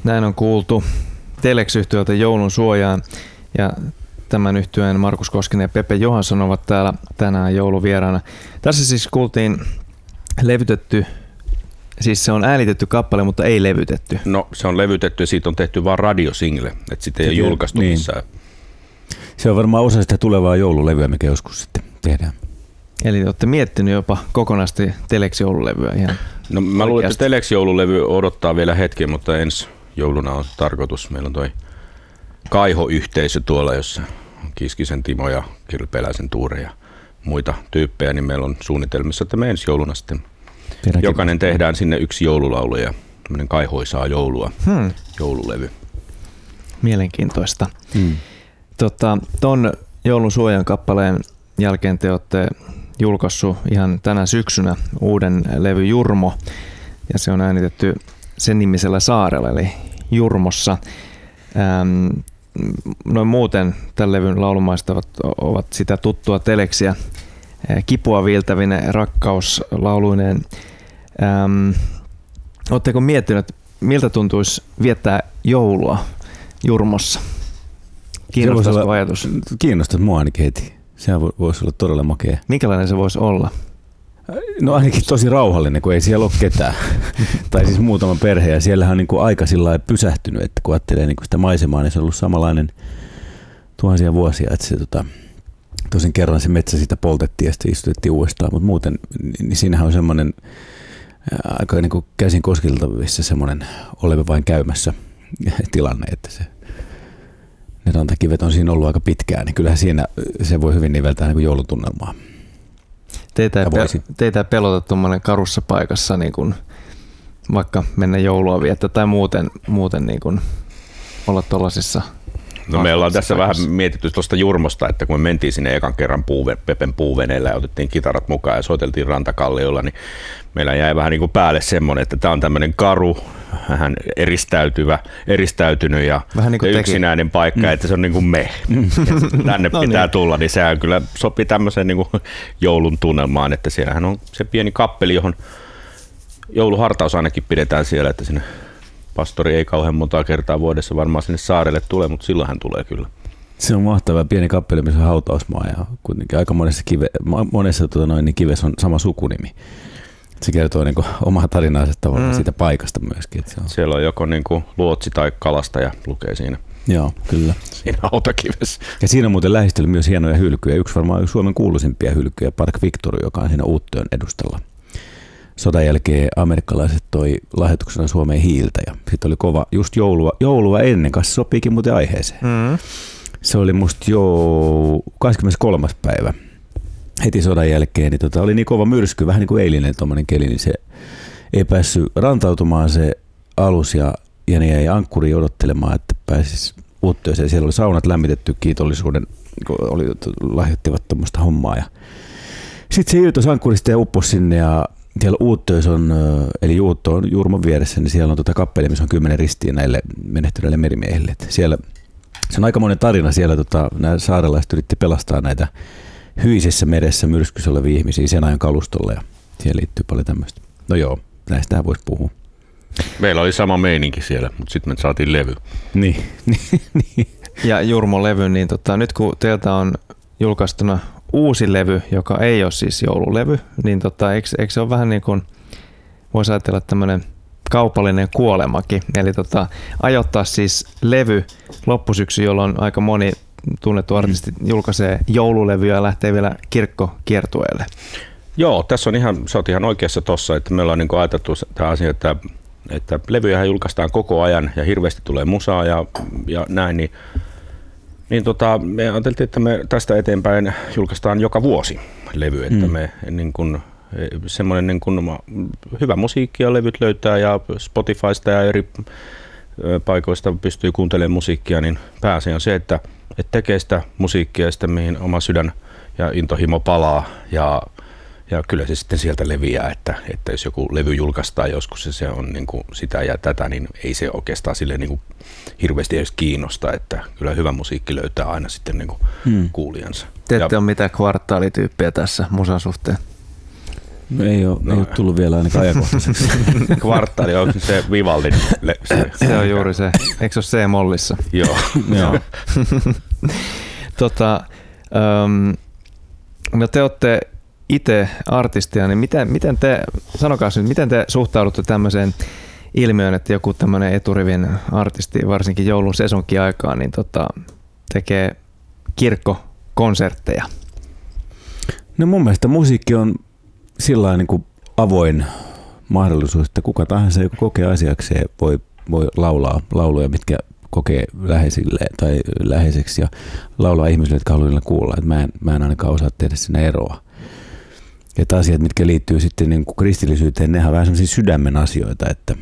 Näin on kuultu Telex-yhtiöltä Joulun suojaan ja tämän yhtyeen Markus Koskinen ja Pepe Johansson ovat täällä tänään jouluvieraana. Tässä siis kuultiin levytetty, siis se on äänitetty kappale, mutta ei levytetty. No se on levytetty ja siitä on tehty vaan radiosingle, että sitä ei ole julkaistu missään. Se on varmaan osa sitä tulevaa joululevyä, mikä joskus sitten tehdään. Eli olette miettinyt jopa kokonaisesti Telex-joululevyä ihan No mä luulen, että Telex-joululevy odottaa vielä hetken, mutta ensi jouluna on tarkoitus. Meillä on toi Kaiho-yhteisö tuolla, jossa Kiskisen Timo ja Kirpeläisen Tuure ja muita tyyppejä, niin meillä on suunnitelmissa, että me ensi jouluna sitten jokainen tehdään sinne yksi joululaulu ja tämmöinen Kaihoisaa joulua, joululevy. Mielenkiintoista. Ton Joulun suojan kappaleen jälkeen te olette julkaissut ihan tänä syksynä uuden levy Jurmo, ja se on äänitetty sen nimisellä saarella, eli Jurmossa. Noin muuten tämän levyn laulumaistavat ovat sitä tuttua Telexiä, kipua viiltävine rakkauslauluineen. Oletteko miettineet, miltä tuntuisi viettää joulua Jurmossa? Kiinnostaisiko ajatus? Kiinnostaisi mua ainakin heti. Sehän voisi olla todella makea. Minkälainen se voisi olla? No ainakin tosi rauhallinen, kun ei siellä ole ketään. Tai siis muutama perhe. Ja siellähän on niin kuin aika sillä lailla pysähtynyt, että kun ajattelee niin kuin sitä maisemaa, niin se on ollut samanlainen tuhansia vuosia. Että se, tosin kerran se metsä siitä poltettiin ja sitten istutettiin uudestaan. Mutta muuten, niin siinähän on semmoinen aika niin kuin käsin koskeltavissa semmoinen olemme vain käymässä tilanne, että ne rantakivet on siinä ollut aika pitkään, niin kyllähän siinä se voi hyvin niveltää niin kuin joulutunnelmaa. Teitä ei pelota tuommoinen karussa paikassa, niin kuin vaikka mennä joulua viettää tai muuten niin kuin olla tuollaisissa. No me ollaan tässä vähän mietitty tuosta Jurmosta, että kun me mentiin sinne ekan kerran Pepen puuveneellä ja otettiin kitarat mukaan ja soiteltiin rantakalliolla, niin meillä jäi vähän niin kuin päälle semmoinen, että tämä on tämmöinen karu, vähän eristäytynyt ja vähän niin kuin yksinäinen paikka, että se on niin kuin me. Tänne pitää tulla, niin sehän kyllä sopii tämmöiseen niin kuin joulun tunnelmaan, että siellähän on se pieni kappeli, johon jouluhartaus ainakin pidetään siellä, että sinne pastori ei kauhean monta kertaa vuodessa varmaan sinne saarelle tule, mutta silloin hän tulee kyllä. Se on mahtava pieni kappeli, missä on hautausmaa ja kuitenkin aika monessa kivessä on sama sukunimi. Se kertoo niin kuin omaa tarinaansa tavallaan siitä paikasta myöskin. Että se on. Siellä on joko niin kuin luotsi tai kalastaja lukee siinä. Joo, kyllä. Siinä hautakivessä. Ja siinä on muuten lähistöllä myös hienoja hylkyjä. Yksi varmaan Suomen kuuluisimpia hylkyjä, Park Victory, joka on siinä Uuttöön edustalla. Sodan jälkeen amerikkalaiset toi lahjoituksena Suomeen hiiltä ja sitten oli kova just joulua ennen, kanssa sopiikin muuten aiheeseen. Se oli musta 23. päivä heti sodan jälkeen, niin oli niin kova myrsky, vähän niin kuin eilinen tommonen keli, niin se ei päässyt rantautumaan se alus ja ne jäi ankkuriin odottelemaan, että pääsisi Uuttööseen. Siellä oli saunat lämmitetty kiitollisuuden, lahjoittivat tuommoista hommaa ja sitten se irtosi ankkurista ja upposi sinne ja siellä Uuttöös on, eli Juutto on Jurmon vieressä, niin siellä on kappeli, missä on 10 ristiä näille menehtyneille merimiehille. Siellä, se on aikamoinen tarina siellä, nämä saarelaiset yritti pelastaa näitä hyisessä meressä myrskyssä olevia ihmisiä sen ajan kalustolla ja siihen liittyy paljon tämmöistä. No joo, näistähän voisi puhua. Meillä oli sama meininki siellä, mutta sitten me saatiin levy. Niin. Ja Jurmon levy, niin nyt kun teiltä on julkaistuna uusi levy, joka ei ole siis joululevy, niin eikö se ole vähän niin kuin, voisi ajatella tämmöinen kaupallinen kuolemakin, eli ajoittaa siis levy loppusyksy, jolloin aika moni tunnettu artisti julkaisee joululevyä ja lähtee vielä kirkkokiertueelle. Joo, tässä on sä oot ihan oikeassa tossa, että me ollaan niin kuin ajateltu tämä asia, että levyjähän julkaistaan koko ajan ja hirveästi tulee musaa ja näin, niin me ajateltiin, että me tästä eteenpäin julkaistaan joka vuosi levy, että me niin kuin, semmoinen niin kuin hyvä musiikki ja levyt löytää ja Spotifysta ja eri paikoista pystyy kuuntelemaan musiikkia, niin pääasia on se, että tekee sitä musiikkia ja sitä, mihin oma sydän ja intohimo palaa ja kyllä se sitten sieltä leviää, että jos joku levy julkaistaan joskus ja se on niin kuin sitä ja tätä, niin ei se oikeastaan sille niin kuin hirveästi edes kiinnosta, että kyllä hyvä musiikki löytää aina sitten niin kuin kuulijansa. Te ette ole mitään kvartaalityyppiä tässä musan suhteen? Ei ole tullut vielä ainakaan ajankohtaiseksi. Kvartaali, onko se Vivaldin? Se on juuri se. Eikö se ole C-mollissa? Joo. No te olette itse artistia, niin miten te suhtaudutte tämmöiseen ilmiöön, että joku tämmöinen eturivin artisti, varsinkin joulun sesonkin aikaan, niin tekee kirkkokonsertteja? No mun mielestä musiikki on sillain niin kuin avoin mahdollisuus, että kuka tahansa, joka kokee asiakseen, voi laulaa lauluja, mitkä kokee läheisille tai läheiseksi ja laulaa ihmisille, jotka haluaa kuulla. Et mä en ainakaan osaa tehdä siinä eroa. Että asiat, mitkä liittyy sitten niin kuin kristillisyyteen, nehän on vähän sellaisia sydämen asioita, että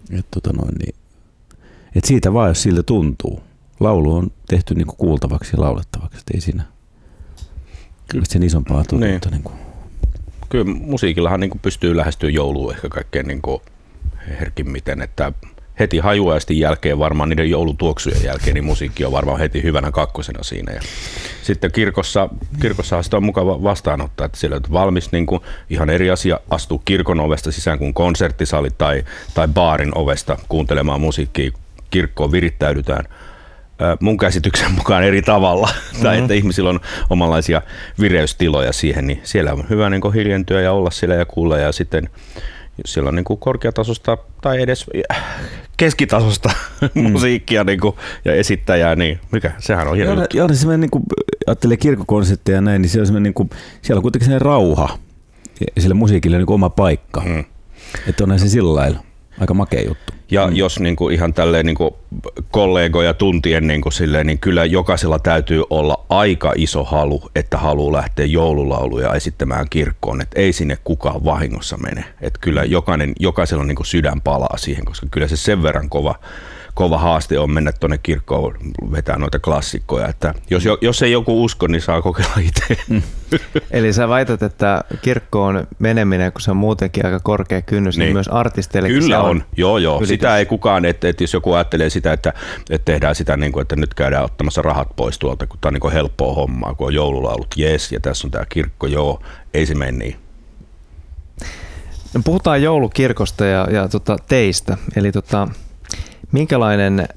siitä vaan, jos siltä tuntuu. Laulu on tehty niin kuin kuultavaksi ja laulettavaksi, ei siinä sen isompaa totuutta. Niin. Kyllä musiikillahan niin kuin pystyy lähestyä jouluun ehkä kaikkein niin kuin herkimmiten, että heti hajuaistin jälkeen, varmaan niiden joulutuoksujen jälkeen, niin musiikki on varmaan heti hyvänä kakkosena siinä. Ja sitten kirkossa sitä on mukava vastaanottaa, että siellä on valmis niin kuin ihan eri asia astua kirkon ovesta sisään kuin konserttisali tai baarin ovesta kuuntelemaan musiikkia. Kirkkoon virittäydytään mun käsityksen mukaan eri tavalla, tai että ihmisillä on omanlaisia vireystiloja siihen, niin siellä on hyvä niin kuin hiljentyä ja olla siellä ja kuulla, ja sitten jos siellä on niin kuin korkeatasosta tai edes keskitasosta musiikkia niin kuin, ja esittäjää, niin sehän on hieno juttu. Ja semmoinen, niin kuin ajattelee kirkkokonsertteja ja näin, niin siellä on kuitenkin sellainen rauha ja sille musiikille niin kuin oma paikka. Että onhan se sillä lailla aika makea juttu. Ja jos niin kuin ihan tälleen niin kuin kollegoja tuntien niin kuin silleen, niin kyllä jokaisella täytyy olla aika iso halu, että haluaa lähteä joululauluja esittämään kirkkoon, että ei sinne kukaan vahingossa mene. Että kyllä jokaisella niin kuin sydän palaa siihen, koska kyllä se sen verran kova haaste on mennä tuonne kirkkoon vetää noita klassikkoja, että jos ei joku usko, niin saa kokeilla itse. Eli sä väität, että kirkkoon meneminen, kun se on muutenkin aika korkea kynnys, niin myös artisteille kyllä on. Joo. Ylitys. Sitä ei kukaan, että jos joku ajattelee sitä, että tehdään sitä, niin kuin, että nyt käydään ottamassa rahat pois tuolta, kun tämä on niin kuin helppoa hommaa, kun on joululaulut, jes, ja tässä on tämä kirkko, joo, ei se mene niin. No, puhutaan joulukirkosta ja teistä, eli minkälainen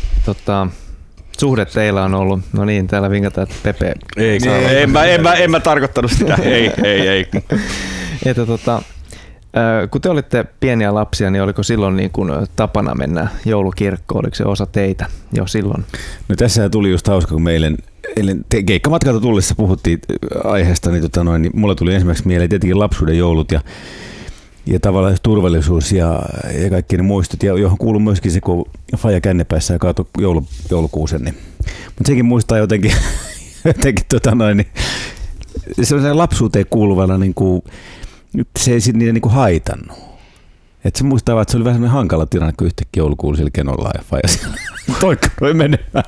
suhde teillä on ollut? No niin, täällä vinkataan, että Pepe. En mä tarkoittanut sitä. ei. Että kun te olitte pieniä lapsia, niin oliko silloin niin kuin tapana mennä joulukirkkoon? Oliko se osa teitä jo silloin? No tässä tuli just hauska, kun meille keikkamatkalta tullessa puhuttiin aiheesta, niin mulla tuli ensimmäiseksi mieleen tietenkin lapsuuden joulut ja tavallaan turvallisuus ja kaikki ne muistot, ja johon kuuluu myöskin se, kun faija kännepäissä ja kaatoi joulukuusen. Niin. Mutta sekin muistaa jotenkin niin, sellaisen lapsuuteen kuuluvana, niin kuin, se ei niitä niin kuin haitannut. Et se muistaa, että se oli vähän sellainen hankala tilanne, kun yhtäkkiä joulukuulu sillä kenollaan ja faija siellä toikkaroi menemään.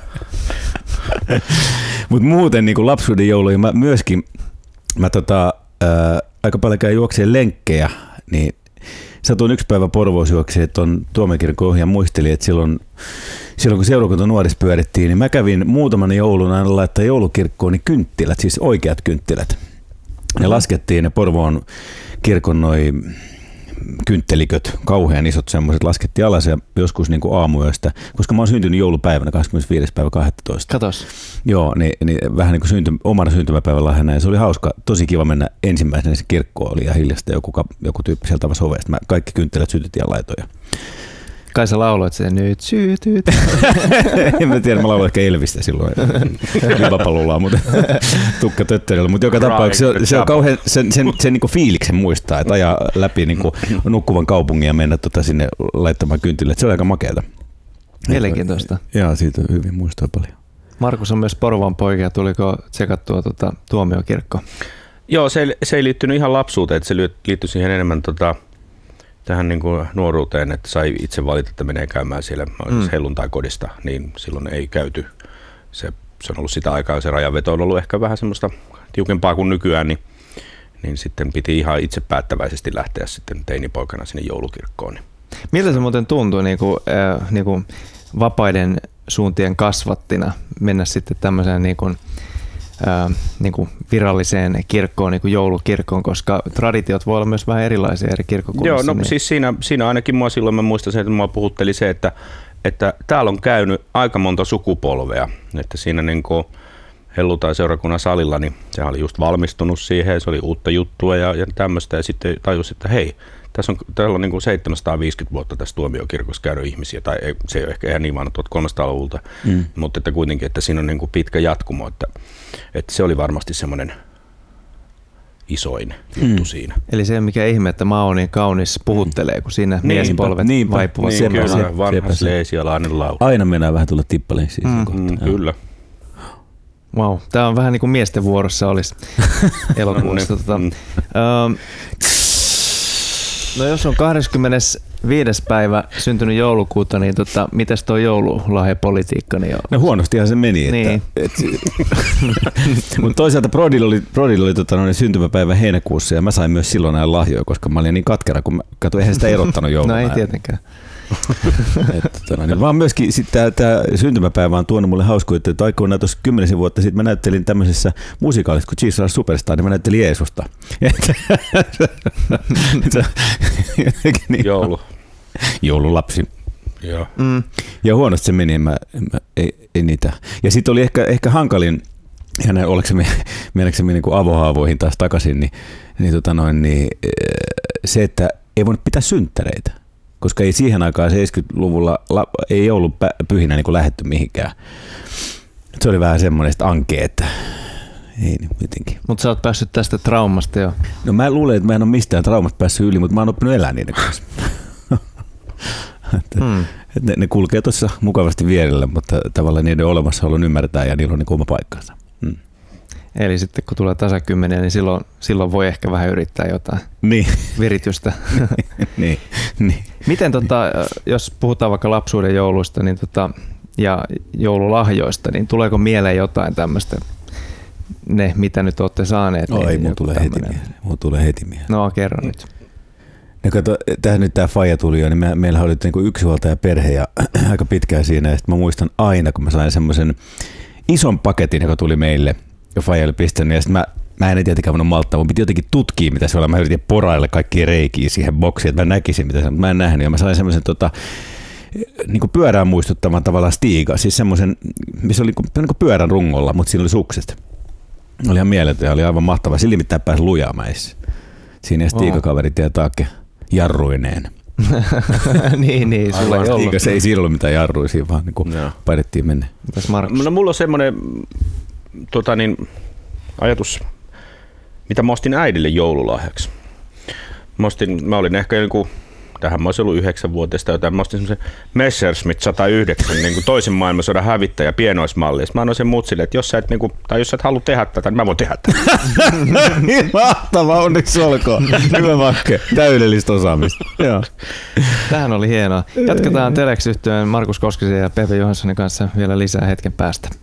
Mutta muuten niin kuin lapsuuden jouluihin mä aika paljon käyn juokseen lenkkejä, niin satuin yksi päivä Porvoos juokseen tuon Tuomiokirkon ohi ja muistelin, että silloin kun seurakunta nuorissa pyörittiin, niin mä kävin muutaman joulun aina laittaa joulukirkkoon niin kynttilät, siis oikeat kynttilät. Ne laskettiin ne Porvoon kirkon noi kyntteliköt, kauhean isot semmoiset, laskettiin alas ja joskus niin kuin aamuyöstä, koska mä oon syntynyt joulupäivänä 25.12. Katos. Joo, niin vähän niin kuin omana syntymäpäivän lahjana, ja se oli hauska, tosi kiva mennä ensimmäisenä se kirkkoon, oli ihan hiljasta joku tyyppi sieltä avasi ovesta. Mä kaikki kynttilät sytytin ja laitoin. Kai sä lauloit sen nyt sytyt. En mä tiedä, mä lauloin ehkä Elvistä silloin. Vapalulaa, mutta tukka töttörillä. Mutta joka tapauksessa se on kauhean sen niinku fiiliksen muistaa, että ajaa läpi niinku nukkuvan kaupungin ja mennä sinne laittamaan kyntille. Se on aika makeata. Mielenkiintoista. Joo, siitä on hyvin muistaa paljon. Markus on myös Porvoon poikia. Tuliko tsekattua Tuomiokirkko? Joo, se ei liittynyt ihan lapsuuteen, että se liittyi siihen enemmän tähän niin kuin nuoruuteen, että sai itse valita, että menee käymään siellä helluntai-kodista, niin silloin ei käyty. Se on ollut sitä aikaa, se rajanveto on ollut ehkä vähän semmoista tiukempaa kuin nykyään, niin sitten piti ihan itse päättäväisesti lähteä sitten teinipoikana sinne joulukirkkoon. Miltä se muuten tuntui niin kuin vapaiden suuntien kasvattina mennä sitten tämmöiseen niin kuin niin kuin viralliseen kirkkoon, niin kuin joulukirkkoon, koska traditiot voi olla myös vähän erilaisia eri kirkkokunnissa. Joo, no niin. siis siinä ainakin mä muistan sen, että mua puhutteli se, että täällä on käynyt aika monta sukupolvea, että siinä niin kuin helluntai-seurakunnan salilla, niin sehän oli just valmistunut siihen, se oli uutta juttua ja tämmöistä, ja sitten tajusi, että hei, täällä on niin kuin 750 vuotta tässä tuomiokirkossa käynyt ihmisiä, tai ei, se ei ole ehkä ihan niin vaan 1300-luvulta, mutta että kuitenkin, että siinä on niin kuin pitkä jatkumo, että se oli varmasti semmoinen isoin juttu siinä. Eli se, mikä ihme, että maa on niin kaunis, puhuttelee, kun siinä miespolvet vaipuvat. Niin, kyllä, vanha sleesialainen laulu. Aina mennään vähän tulla tippalenssiin. Kyllä. Wow, tämä on vähän niin kuin miesten vuorossa olisi elokuussa. No jos on 25. päivä syntynyt joulukuuta, niin mites tuo joululahjapolitiikka? Niin no huonostihan se meni. Niin. Mutta toisaalta Brodilla oli syntymäpäivä heinäkuussa ja mä sain myös silloin näin lahjoja, koska mä olin niin katkera, kun mä katsoin, eihän sitä erottanut jouluna. No ei tietenkään. Vaan myöskin tämä syntymäpäivä on tuonut mulle hauskoja, että aikoinaan tuossa 10 vuotta sitten mä näyttelin tämmöisessä musikaalissa kuin Jesus Superstar, niin mä näyttelin Jeesusta. Joululapsi. Joo. Ja huonosti se meni, ei niitä. Ja sitten oli ehkä hankalin, ja oliko se meneekö niin kuin avohaavoihin taas takaisin, niin se, että ei voinut pitää synttäreitä. Koska ei siihen aikaan 70-luvulla ei ollut pyhinä niin kuin lähdetty mihinkään. Se oli vähän semmoinen ankea, että ei niin jotenkin. Mutta sä oot päässyt tästä traumasta jo. No mä luulen, että mä en ole mistään traumasta päässyt yli, mutta mä oon oppinut elää niiden kanssa. Ne kulkee tuossa mukavasti vierellä, mutta tavallaan niiden olemassaolon ymmärtää ja niillä on niin oma paikkansa. Eli sitten kun tulee tasakymmeniä, niin silloin voi ehkä vähän yrittää jotain viritystä. niin. Miten jos puhutaan vaikka lapsuuden jouluista niin ja joululahjoista, niin tuleeko mieleen jotain tämmöistä, ne mitä nyt olette saaneet? No ei, mun tulee heti mieleen. No kerro nyt. No kato, tämä faija tuli jo, niin meillä oli niinku yksinhuoltaja perhe ja aika pitkään siinä, ja mä muistan aina, kun mä sain semmoisen ison paketin, joka tuli meille, ja faija oli pistänyt, ja sitten mä en tietenkään voinut malttaa, mun piti jotenkin tutkia, mitä se oli. Mä yritin porailla kaikkia reikiä siihen boksiin, että mä näkisin, mitä se on, mutta mä en nähnyt. Ja mä sain semmoisen niin kuin pyörään muistuttavan tavallaan stiiga, siis semmoisen, missä oli niin kuin pyörän rungolla, mutta siinä oli sukset. Oli ihan mieletön ja oli aivan mahtava. Sillä nimittäin pääsi lujaa mäissä. Siinä stiigakaveri tietääkin jarruineen. niin, sulla ei ollut. Se ei siinä ollut mitään jarruja, siinä vaan niin painettiin mennä. No mulla on semmoinen ajatus, mitä mä ostin äidille joululahjaksi. Mä olin ehkä tähän mä olisin ollut 9-vuotiaista jotain. Mä ostin semmoisen Messerschmitt 109 niin kuin toisen maailmansodan hävittäjä pienoismalli. Mä annoin sen mutsille, että jos sä et halua tehdä tätä, niin mä voin tehdä tätä. Mahtavaa, onneksi olkoon. Hyvä Makke, täydellistä osaamista. Joo. Tämähän oli hienoa. Jatketaan Telex-yhtyeen Markus Koskisen ja Pepe Johanssonin kanssa vielä lisää hetken päästä.